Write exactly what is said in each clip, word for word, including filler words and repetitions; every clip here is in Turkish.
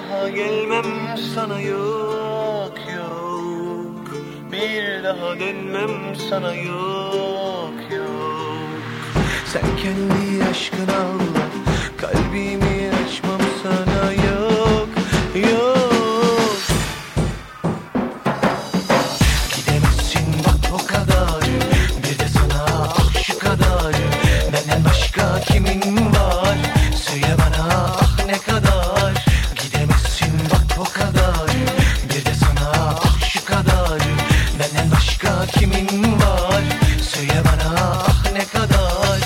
daha gelmem sana, yok yok. Bir daha dönmem sana, yok yok. Sen kendi aşkına ağla, kalbimi açmam sana, yok yok. Gidemezsin bak o kadar, bir de sana ah şu kadar. Benden başka kimin var, söyle bana ah ne kadar. Gidemezsin bak o kadar, bir de sana ah şu kadar. Benden başka kimin var, söyle bana ah ne kadar.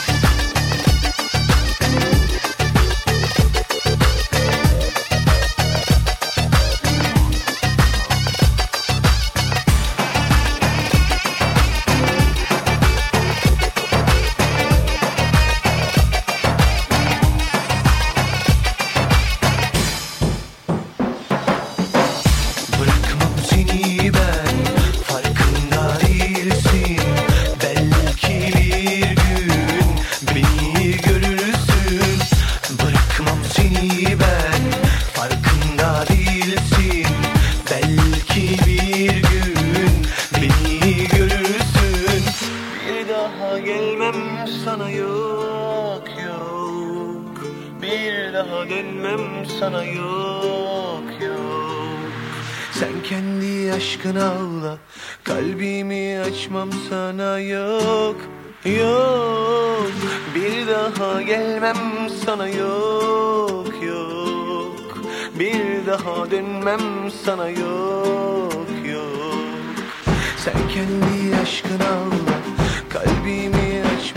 Bırakmam seni ben, farkında değilsin. Belki bir gün beni görürsün. Bırakmam seni ben, farkında değilsin. Belki bir gün beni görürsün. Bir daha gelmem sana, yok yok. Bir daha dönmem sana, yok yok. Sen kendi aşkına ağla, kalbimi açmam sana, yok yok. Bir daha gelmem sana, yok yok. Bir daha dönmem sana, yok yok. Sen kendi aşkına ağla, kalbimi açmam